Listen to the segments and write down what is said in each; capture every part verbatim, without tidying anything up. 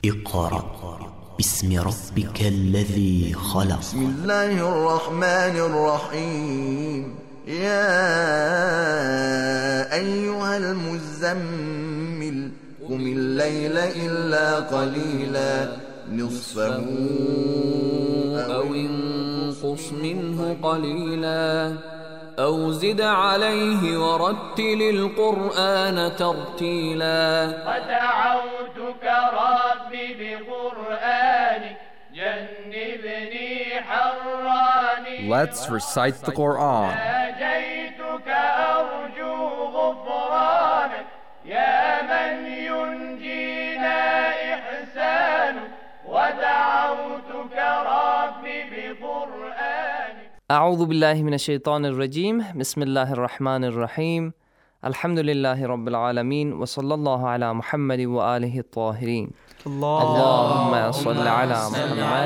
اقرأ باسم ربك الذي خلق. بسم الله الرحمن الرحيم. يا أيها المزمل قم الليل إلا قليلا نصفه أو انقص منه قليلا أو زد عليه ورتل القرآن ترتيلا. ودعوتك ربي بقرآنك جنبني حراني. Let's recite the Quran. ناجيتك أرجو غفرانك يا من ينجينا إحسانك. ودعوتك ربي بقرآنك. أعوذ بالله من الشيطان الرجيم. بسم الله الرحمن الرحيم. الحمد لله رب العالمين وصلى الله على محمد وآله الطاهرين. اللهم صل على محمد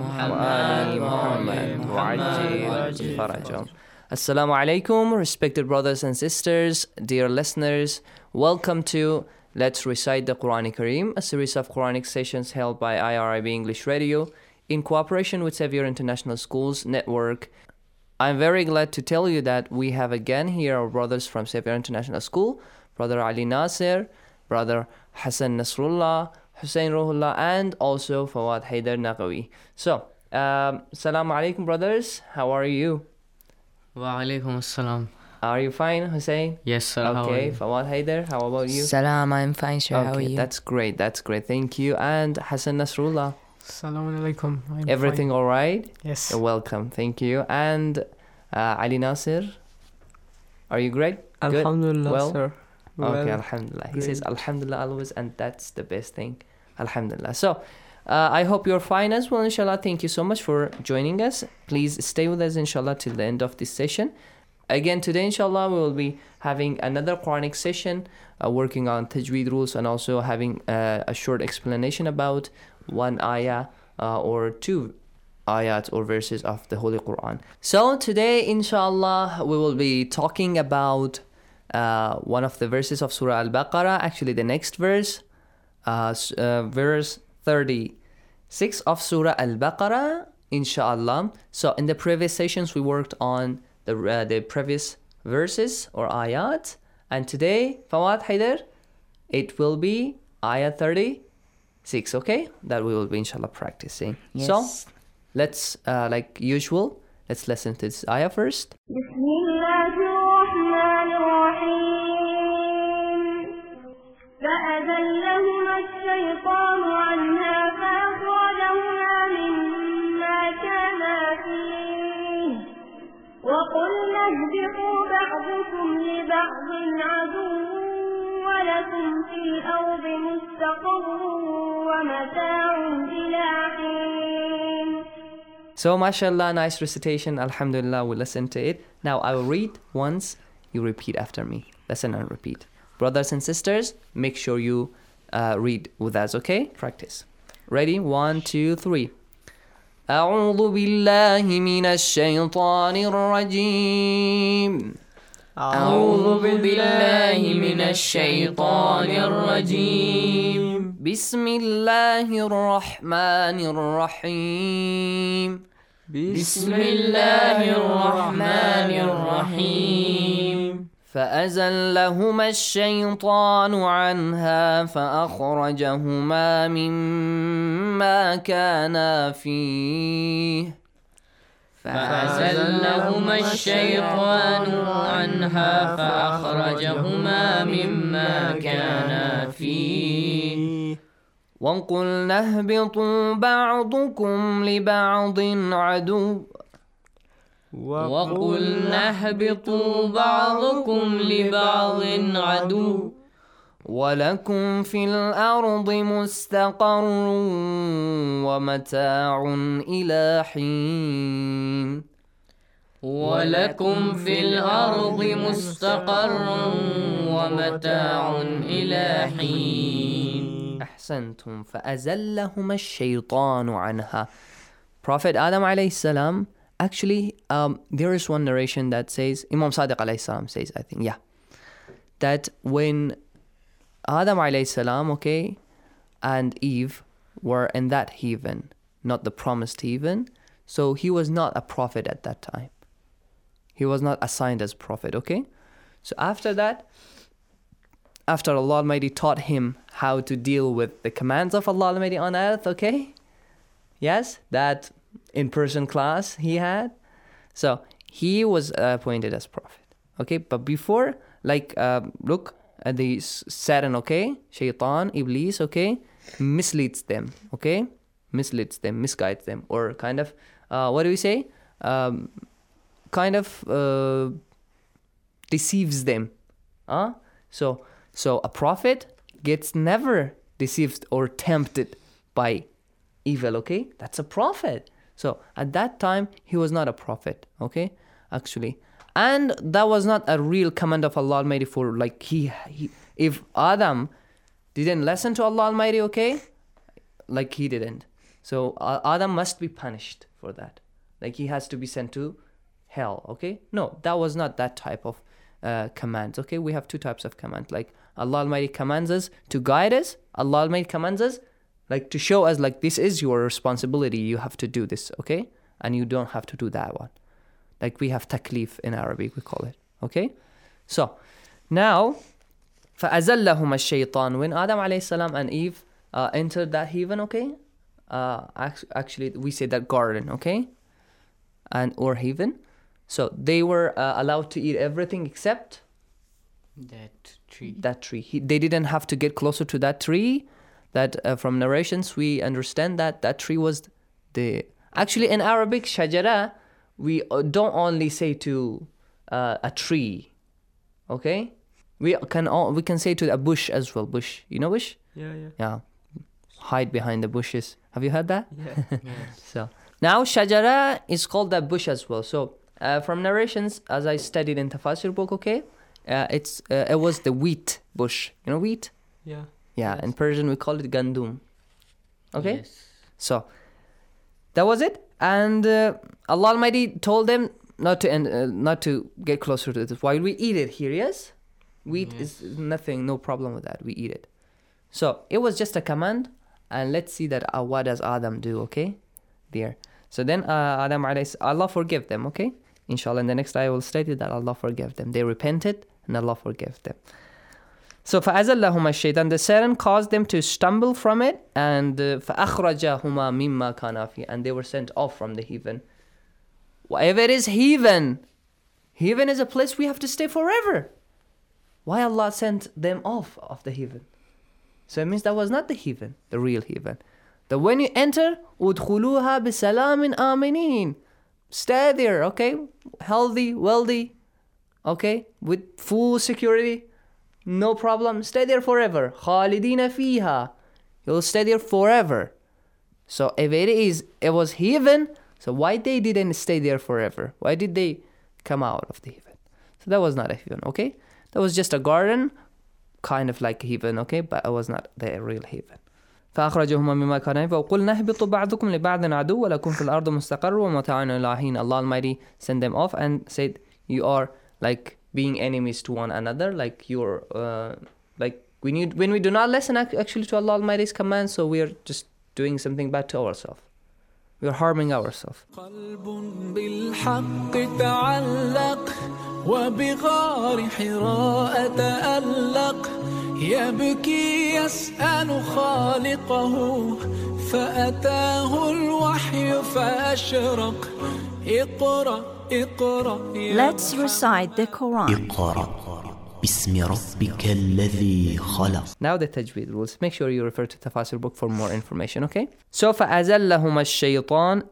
وآل محمد وعجل فرجهم. Assalamu alaikum, respected brothers and sisters, dear listeners. Welcome to Let's Recite the Quran Kareem, a series of Quranic sessions held by I R I B English Radio in cooperation with Xavier International Schools Network. I'm very glad to tell you that we have again here our brothers from Xavier International School, Brother Ali Nasir, Brother Hassan Nasrullah, Hussein Ruhullah, and also Fawad Haidar Naqawi. So, um, Assalamu alaikum, brothers. How are you? Wa alaikum assalam. Are you fine, Hussein? Yes, sir. Okay, Fawad Haidar, how about you? Salam, I'm fine, sir. Okay, how are you? That's great, that's great. Thank you. And Hassan Nasrullah. Assalamu alaikum. I'm Everything fine. all right? Yes. You're welcome. Thank you. And uh, Ali Nasir, are you great? Good? Alhamdulillah, Well? sir. Well, Okay, Alhamdulillah. He great. says Alhamdulillah always, and that's the best thing. Alhamdulillah. So, uh, I hope you're fine as well, inshallah. Thank you so much for joining us. Please stay with us, inshallah, till the end of this session. Again, today, inshallah, we will be having another Quranic session, uh, working on tajweed rules and also having uh, a short explanation about one ayah uh, or two ayat or verses of the Holy Quran. So today, inshallah, we will be talking about uh, one of the verses of Surah Al-Baqarah, actually the next verse, uh, uh, verse thirty-six of Surah Al-Baqarah, inshallah. So in the previous sessions, we worked on the uh, the previous verses or ayat, and today, Fawad Haidar, it will be ayat thirty-six, okay? That we will be inshallah practicing. Yes. So, let's, uh, like usual, let's listen to this ayah first. بسم الله الرحمن الرحيم. فأذلهما الشيطان عنها فأخرجهما مما كانا فيه وقلنا اهبطوا بعضكم لبعض عدو ولكم في الأرض مستقر ومتاع إلى حين. So, mashallah, nice recitation. Alhamdulillah, we'll listen to it. Now, I will read once, you repeat after me. Listen and repeat. Brothers and sisters, make sure you uh, read with us, okay? Practice. Ready? One, two, three. أعوذ بالله من الشيطان الرجيم. أعوذ بالله من الشيطان الرجيم. بسم الله الرحمن الرحيم. بسم الله الرحمن الرحيم. فأزلهما الشيطان عنها فأخرجهما مما كانا فيه فأزلهما الشيطان عنها فأخرجهما مما كانا فيه وقلنا اهبطوا بعضكم لبعض عدو وقلنا اهبطوا بعضكم لبعض عدو ولكم في الأرض مستقر ومتاع إلى حين ولكم في الأرض مستقر ومتاع إلى حين. أحسنتم. فأزلهما الشيطان عنها. Prophet Adam alayhi salam, actually, um, there is one narration that says, Imam Sadiq alayhi salam says, I think, yeah, that when Adam alayhi salam, okay, and Eve, were in that heaven, not the promised heaven. So he was not a prophet at that time. He was not assigned as prophet, okay? So after that, after Allah Almighty taught him how to deal with the commands of Allah Almighty on earth, okay? Yes, that in-person class he had. So he was uh, appointed as prophet, okay? But before, like, uh, look at the Satan, okay? Shaitan, Iblis, okay? Misleads them, okay? Misleads them, misguides them, or kind of, uh, what do we say? Um, kind of uh, deceives them. Huh? So, so a prophet gets never deceived or tempted by evil, okay? That's a prophet. So at that time, he was not a prophet, okay? Actually. And that was not a real command of Allah Almighty for like, he, he if Adam didn't listen to Allah Almighty, okay? Like he didn't. So uh, Adam must be punished for that. Like he has to be sent to hell, okay? No, that was not that type of uh, commands, okay? We have two types of commands. Like Allah Almighty commands us to guide us. Allah Almighty commands us like to show us like this is your responsibility. You have to do this, okay? And you don't have to do that one. Like we have taklif in Arabic, we call it, okay? So now, فَأَزَلَّهُمَا الشَّيْطَانُ when Adam alayhi salam and Eve uh, entered that heaven, okay? Uh, actually, we say that garden, okay? And or heaven. So they were uh, allowed to eat everything except that tree. That tree. He, they didn't have to get closer to that tree. That uh, from narrations we understand that that tree was the. Actually, in Arabic, shajara, we don't only say to uh, a tree, okay? We can all, we can say to a bush as well. Bush, you know bush? Yeah, yeah. Yeah, hide behind the bushes. Have you heard that? Yeah. Yes. So now shajara is called that bush as well. So uh, from narrations, as I studied in Tafasir book, okay, uh, it's uh, it was the wheat bush. You know wheat? Yeah. Yeah. Yes. In Persian we call it gandum. Okay. Yes. So that was it, and uh, Allah Almighty told them not to end, uh, not to get closer to this. While we eat it here, yes, wheat Yes. is nothing, no problem with that. We eat it. So it was just a command, and let's see that uh, what does Adam do? Okay, there. So then uh, Adam alayhi, Allah forgive them. Okay, inshallah. In the next ayah will state it that Allah forgave them. They repented, and Allah forgave them. So فَأَزَلَّهُمَا الشَّيْطَانُ the Satan caused them to stumble from it, and uh, فَأَخْرَجَهُمَا مِمَّا كَانَا فِيهِ and they were sent off from the heaven. Whatever it is heaven, heaven is a place we have to stay forever. Why Allah sent them off of the heaven? So it means that was not the heaven, the real heaven. That when you enter, أُدْخُلُوهَا بِسَلَامٍ آمِنِينَ stay there, okay? Healthy, wealthy, okay? With full security. No problem. Stay there forever. خالدين فيها. You'll stay there forever. So if it is, it was heaven. So why they didn't stay there forever? Why did they come out of the heaven? So that was not a heaven, okay? That was just a garden, kind of like heaven, okay? But it was not the real heaven. فأخرجهما مما كان وقلنا اهبطوا بعضكم لبعض عدو ولكم في الأرض مستقر ومتاع إلى حين. Allah Almighty sent them off and said, you are like being enemies to one another, like you're uh, like we need when we do not listen actually to Allah Almighty's commands, so we are just doing something bad to ourselves. We are harming ourselves. قلب بالحق تعلق وبغار حراء تألق يبكي يسأل خالقه فأتاه الوحي فأشرق اقرأ اقرأ. Let's recite the Quran. اقرأ باسم ربك الذي خلق. Now the tajweed rules. Make sure you refer to Tafasir book for more information, okay? So فأزلهما الشيطان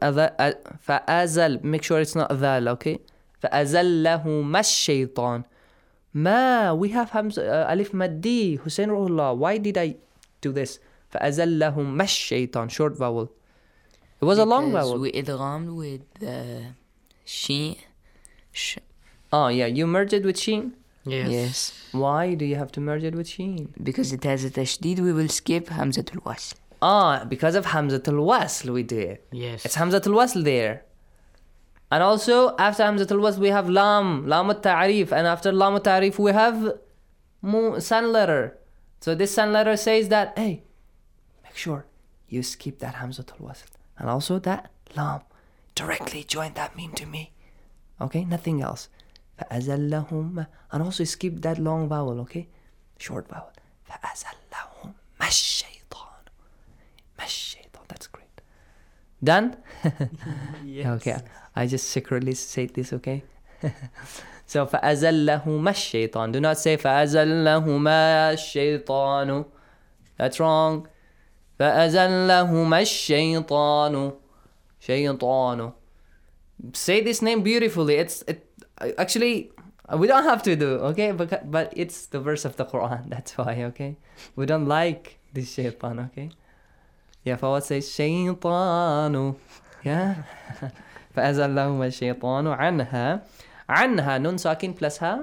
فأزل. Make sure it's not ذال, okay? فأزلهما الشيطان. ما we have Hamza uh, Alif Maddi. Hussein Ruhullah. Why did I do this? فأزلهما الشيطان. Short vowel. It was because a long vowel. we idghammed with the sheen. Sh- oh yeah, you merged it with sheen? Yes. Yes. Why do you have to merge it with sheen? Because it has a tashdid, we will skip Hamzatul Wasl. Ah, because of Hamzatul Wasl we did. Yes. It's Hamzatul Wasl there. And also, after Hamzatul Wasl we have Lam, Lam al-Ta'arif. And after Lam al-Ta'arif we have mu- sun letter. So this sun letter says that, hey, make sure you skip that Hamzatul Wasl. And also that lam. Directly join that meme to me. Okay, nothing else. فَأَزَلَّهُمَّ. And also skip that long vowel, okay? Short vowel. فَأَزَلَّهُمَّ الشَّيْطَانُ. الشَّيْطَانُ. That's great. Done? Yes. Okay, I just secretly said this, okay? So فَأَزَلَّهُمَ الشَّيْطَانُ. Do not say فَأَزَلَّهُمَا الشَّيْطَانُ. That's wrong. فَأَزَلَّهُمَا الشَّيْطَانُ. شَيْطَانُ. Say this name beautifully. It's it actually we don't have to do, okay? But but it's the verse of the Quran. That's why, okay? We don't like this shaitan, okay? Yeah, Fawad says shaytanu. Yeah. فَأَزَلَّهُمَا الشَّيْطَانُ عَنْهَا. عَنْهَا. Nun sakin plus ha.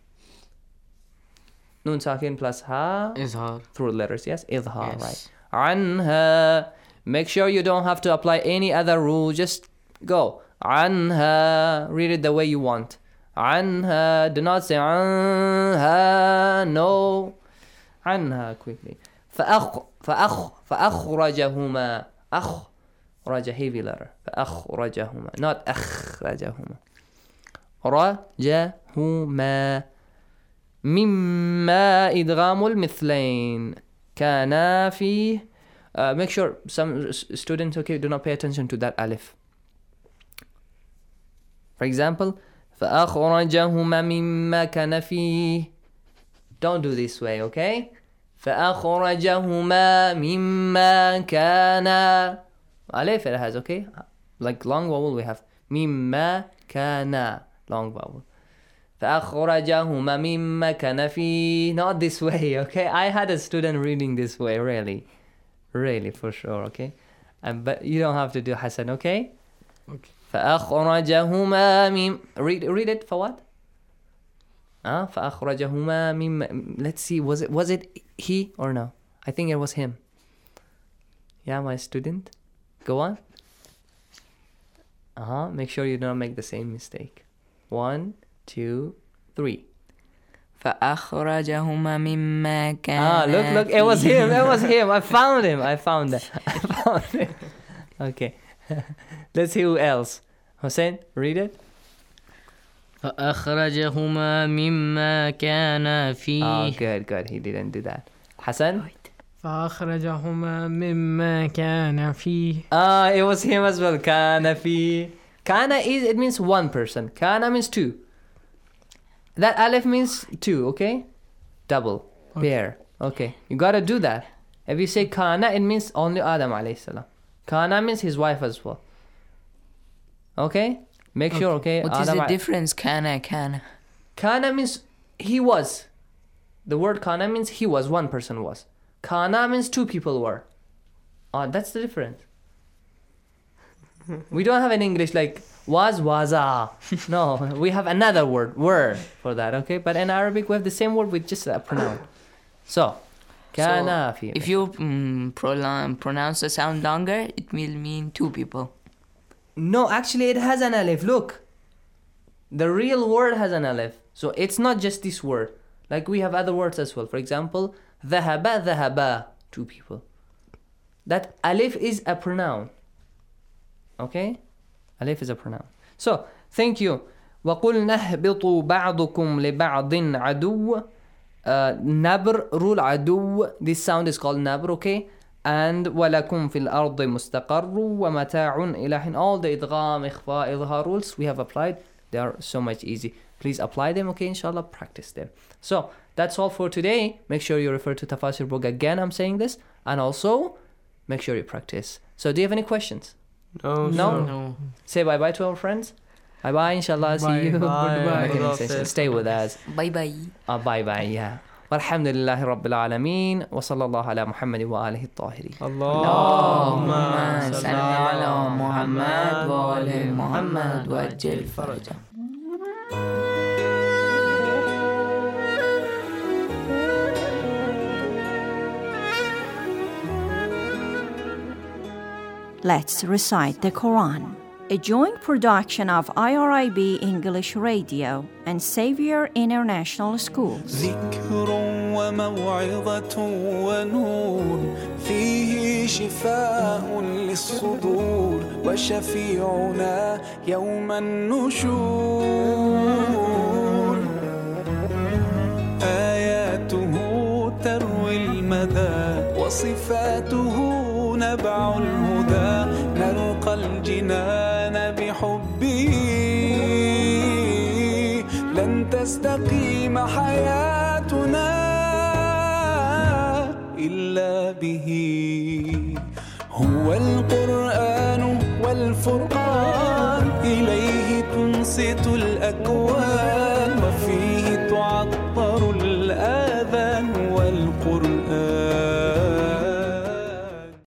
Nun sakin plus ha. Izhar. Through letters, yes? Izhar, Yes. right. عَنْهَا. Make sure you don't have to apply any other rule. Just go. عَنْهَا. Read it the way you want. عَنْهَا. Do not say عَنْهَا. No. عَنْهَا quickly. فَأَخْ فَأَخْ فَأَخْرَجَهُمَا. أخ. رَجَ heavy letter. فَأَخْرَجَهُمَا. Not أَخْرَجَهُمَا. رَجَهُمَا. مِمَّا إِدْغَامُ الْمِثْلَيْن. كَانَا فِيهِ. Uh, make sure some students, okay, do not pay attention to that alif. For example, فَأَخْرَجَهُمَا مِمَّا كَانَ فِيهِ. Don't do this way, okay? فَأَخْرَجَهُمَا مِمَّا كَانَ. Alif it has, okay? Like long vowel we have مِمَّا كَانَ. Long vowel. فَأَخْرَجَهُمَا مِمَّا كَانَ فِيهِ. Not this way, okay? I had a student reading this way, really. Really, for sure, okay? Um, but you don't have to do Hassan, okay? Okay. فَأَخْرَجَهُمَا مِمْ. Read, read it for what? Uh, فَأَخْرَجَهُمَا مِمْ. Let's see, was it was it he or no? I think it was him. Yeah, my student. Go on. Uh-huh. Make sure you don't make the same mistake. One, two, three. فأخرجهما مما كان. Ah, look, look, it was him, it was him. I found him, I found that. I found him. Okay. Let's see who else. Hussein, read it. فأخرجهما مما كان فيه. Oh, good, good. He didn't do that. Hassan? فأخرجهما مما كان فيه. Ah, it was him as well. كان فيه. كان is, it means one person. كان means two. That alif means two, okay? Double, Okay. pair. Okay, you gotta do that. If you say kana, it means only Adam alayhi salam. Kana means his wife as well. Okay? Make sure, okay? What is Adam the a- difference? Kana, kana. Kana means he was. The word kana means he was, one person was. Kana means two people were. Ah, that's the difference. We don't have in English like was, waza. No, we have another word, were, for that, okay? But in Arabic, we have the same word with just a pronoun. So, kana So, fi. if you mm, pronoun- pronounce the sound longer, it will mean two people. No, actually, it has an alif. Look. The real word has an alif. So, it's not just this word. Like we have other words as well. For example, ذهب, ذهبا. Two people. That alif is a pronoun. Okay? Alif is a pronoun. So, thank you. وَقُلْنَا اهْبِطُوا بَعْضُكُمْ لِبَعْضٍ عَدُوٍّ. Uh, nabr, rule عدو. This sound is called nabr, okay? And وَلَكُمْ فِي الْأَرْضِ مُسْتَقَرٌّ وَمَتَاعٌ إِلَى حِينٍ. All the idgham, ikhfa, idhar rules we have applied. They are so much easy. Please apply them, okay? Inshallah, practice them. So, that's all for today. Make sure you refer to Tafasir book again, I'm saying this. And also, make sure you practice. So, do you have any questions? No, No? no. Say bye-bye to our friends. Bye-bye, inshallah. See Bye. you. Bye. Okay, Bye. stay- Stay with us. Bye bye. Uh, bye-bye, yeah. والحمد لله رب العالمين وصلى الله على محمد وآله الطاهرين. اللهم اللهم صل صل على على محمد محمد وآل وآل محمد محمد وأجل وأجل فرجه. فرجه. Let's recite the Quran. A joint production of I R I B English Radio and Xavier International Schools. ذكر وموعظة ونور فيه به شفاء للصدور وشفيعنا يوم النشور. آياته تروي المدى وصفاته نبع الهدى، نلقى الجنان بحبه لن تستقيم حياتنا إلا به. هو القرآن والفرقان إليه تنصت الأكوان، وفي